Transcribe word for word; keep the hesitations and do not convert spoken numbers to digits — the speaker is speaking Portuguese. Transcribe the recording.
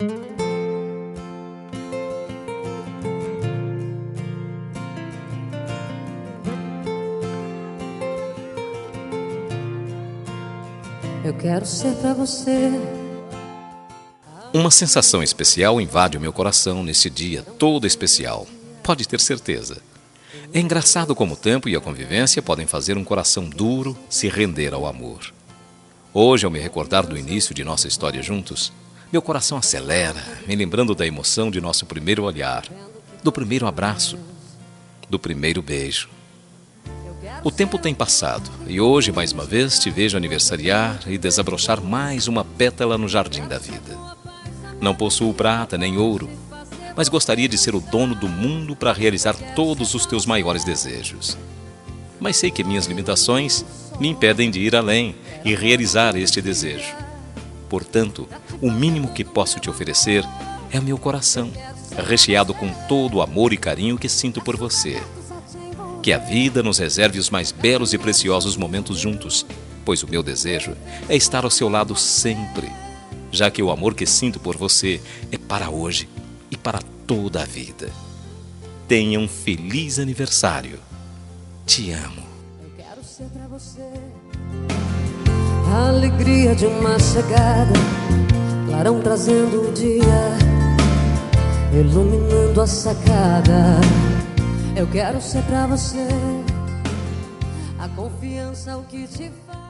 Eu quero ser pra você. Uma sensação especial invade o meu coração nesse dia todo especial. Pode ter certeza. É engraçado como o tempo e a convivência podem fazer um coração duro se render ao amor. Hoje, ao me recordar do início de nossa história juntos, meu coração acelera, me lembrando da emoção de nosso primeiro olhar, do primeiro abraço, do primeiro beijo. O tempo tem passado e hoje, mais uma vez, te vejo aniversariar e desabrochar mais uma pétala no jardim da vida. Não possuo prata nem ouro, mas gostaria de ser o dono do mundo para realizar todos os teus maiores desejos. Mas sei que minhas limitações me impedem de ir além e realizar este desejo. Portanto, o mínimo que posso te oferecer é o meu coração, recheado com todo o amor e carinho que sinto por você. Que a vida nos reserve os mais belos e preciosos momentos juntos, pois o meu desejo é estar ao seu lado sempre, já que o amor que sinto por você é para hoje e para toda a vida. Tenha um feliz aniversário. Te amo. Eu quero ser pra você a alegria de uma chegada, clarão trazendo o dia, iluminando a sacada. Eu quero ser pra você a confiança, o que te faz